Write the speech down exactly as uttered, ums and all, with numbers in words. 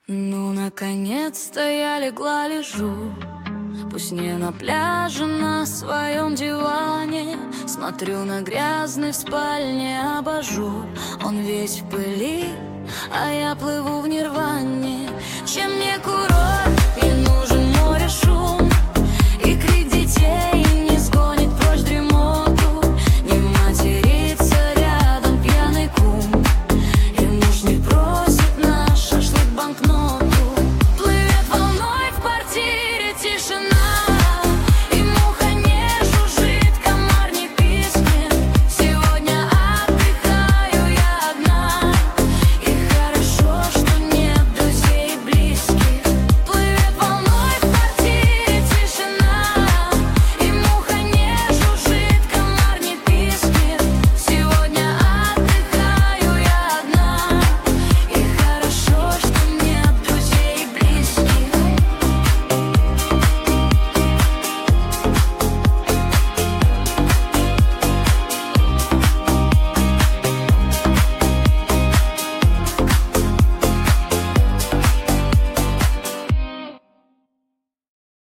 Ну, наконец-то я легла, лежу. Пусть не на пляже, на своем диване. Смотрю на грязный в спальне абажур. Он весь в пыли, а я плыву в нирване.